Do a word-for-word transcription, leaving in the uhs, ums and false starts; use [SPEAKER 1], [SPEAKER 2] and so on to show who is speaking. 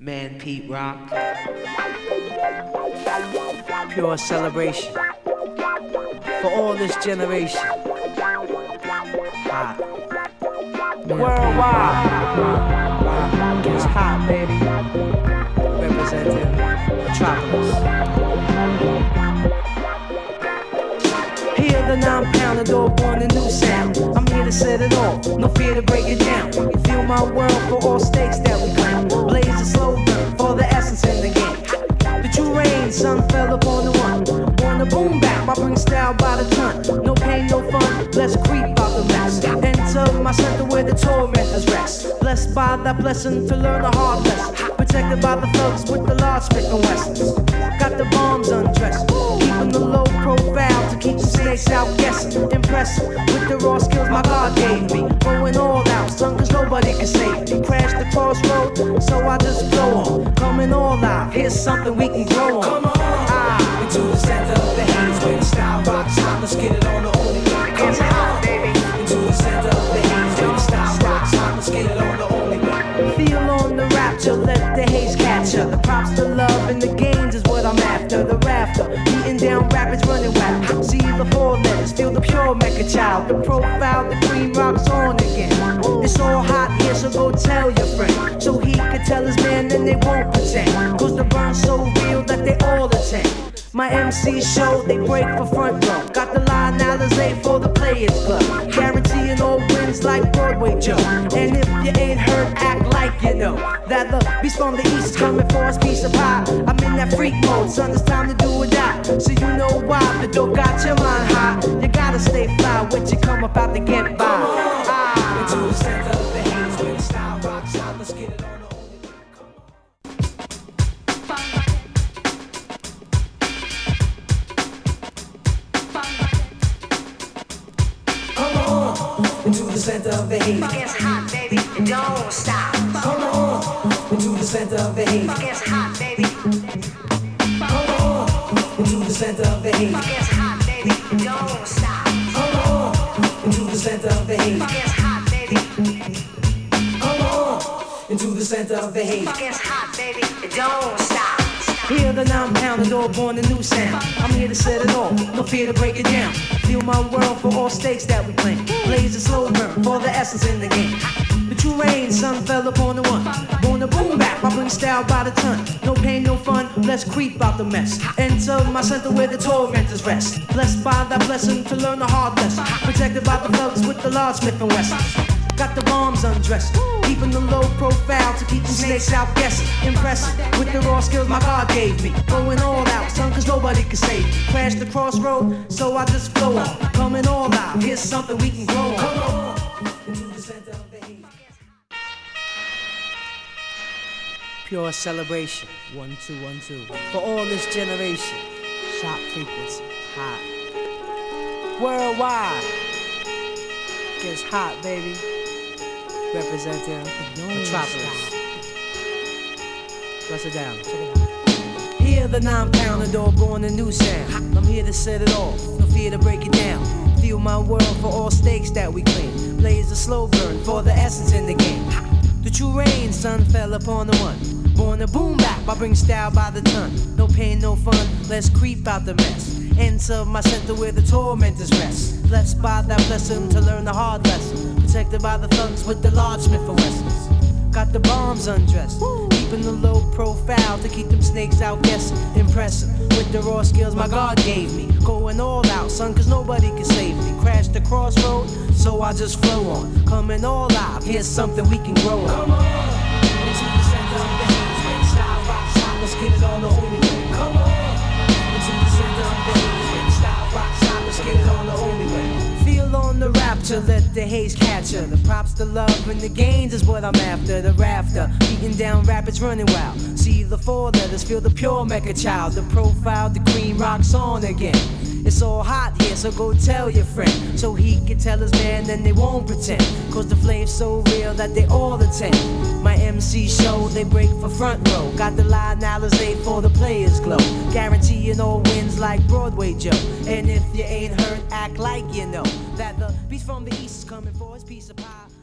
[SPEAKER 1] Man Pete Rock. Pure celebration for all this generation. Hot. Worldwide. It's hot, baby. Representing Metropolis. Hear the nine pounder door born a new sound. I'm here to set it off, no fear to break it down. You feel my world for all stakes that we claim. Blaze a slow burn for the essence in the game. The true rain, sun fell upon the one. On the boom bap, I bring style by the ton. No pain, no fun, let's creep out the mess. Enter my center where the tormentors rest. Blessed by that blessing to learn a hard lesson. Protected by the thugs with the large spitting westerns. Got the bombs undressed, keeping the low profile to keep the snakes out guessing. Impressive with the raw skills my God gave me. Going all out, son, cause nobody can save me. Crashed the crossroad, so I just flow on. Coming all out, here's something we can grow on. Come on, ah, into the center of the haze where the style rocks hot. Let's get it on the only way. Come it's on, hot, baby. Into the center of the haze where the style rocks hot. Let's get it on the only way. Feel on the rapture, let the haze catch ya. The props, the love, and the gains is what I'm after. The rafter, beating down rapids, running wild. See the four letters, feel the pure mecha child. The profile, the green rocks on again. It's all hot here, so go tell your friend. So he could tell his man, then they won't pretend. Cause the burn's so real that they all attend. My M C show, they break for front row. Got the line Alizé for the Players Club. Guaranteeing all wins like Broadway Joe. And if you ain't heard, act like you know that the beast from the east is coming for his piece of pie. I'm in that freak mode, son, it's time to do or die. So you know why the dope got your mind high. You gotta stay fly, what you come up out to get by. Ah. Into the center of the haze where the style rocks out. Let's get it on. Into the center of the haze.
[SPEAKER 2] Fuck it's hot, baby. Don't stop.
[SPEAKER 1] Come on. Into the center of the haze.
[SPEAKER 2] Fuck it's hot, baby.
[SPEAKER 1] Come on. Into the center of the haze.
[SPEAKER 2] Fuck it's hot, baby. Don't stop.
[SPEAKER 1] Come on. Into the center of the haze.
[SPEAKER 2] Fuck it's hot, baby.
[SPEAKER 1] Come on. Into the center of the haze.
[SPEAKER 2] Fuck it's hot, baby. Don't stop.
[SPEAKER 1] Hear the nine pounder door born a new sound. I'm here to set it off, no fear to break it down. Feel my world for all stakes that we claim. Blaze a slow burn for the essence in the game. The true rain, sun fell upon the one. Born a boom bap, I bring style by the ton. No pain, no fun, let's creep out the mess. Enter my center where the tormentors rest. Blessed by that blessing to learn a hard lesson. Protected by the thugs with the large Smith and Wesson. Got the bombs undressed, keeping the low profile to keep the snakes out guessing. Impressive with the raw skills my God gave me. Going all out, son, cause nobody can save me. Crashed the crossroad, so I just flow on. Coming all out, here's something we can grow on. Come on. Into the center of the haze. Pure celebration, one, two, one, two. For all this generation, sharp frequency, hot. Worldwide, gets hot, baby. Representing Metropolis. Press it down. Check it out. Hear the nine pounder door born a new sound. I'm here to set it off, no fear to break it down. Feel my world for all stakes that we claim. Blaze a slow burn for the essence in the game. The true rain, sun fell upon the one. Born a boom bap, I bring style by the ton. No pain, no fun, let's creep out the mess. Enter my center where the tormentors rest. Blessed by that blessing to learn the hard lesson. Protected by the thugs with the large Smith and Wessons. Got the bombs undressed, keeping the low profile to keep them snakes out guessing. Impressive with the raw skills my God gave me. Going all out, son, cause nobody can save me. Crashed the crossroad, so I just flow on. Coming all out, here's something we can grow on. Come on, into the center of the haze where the style rocks hot. Let's get it on the only way. Come on, into the center of the haze where the style rocks hot. Let's get it on the only way. Feel on the rapture, let the haze catch her. The props, the love, and the gains is what I'm after. The rafter, beating down rapids, running wild. See the four letters, feel the pure mecha child. The profile, the green rocks on again. It's all hot here, so go tell your friend. So he can tell his man, then they won't pretend. Cause the flame's so real that they all attend. My M C show, they break for front row. Got the line Alizé for the Players Glow. Guaranteeing all wins like Broadway Joe. And if you ain't heard, act like you know that the beast from the east is coming for his piece of pie.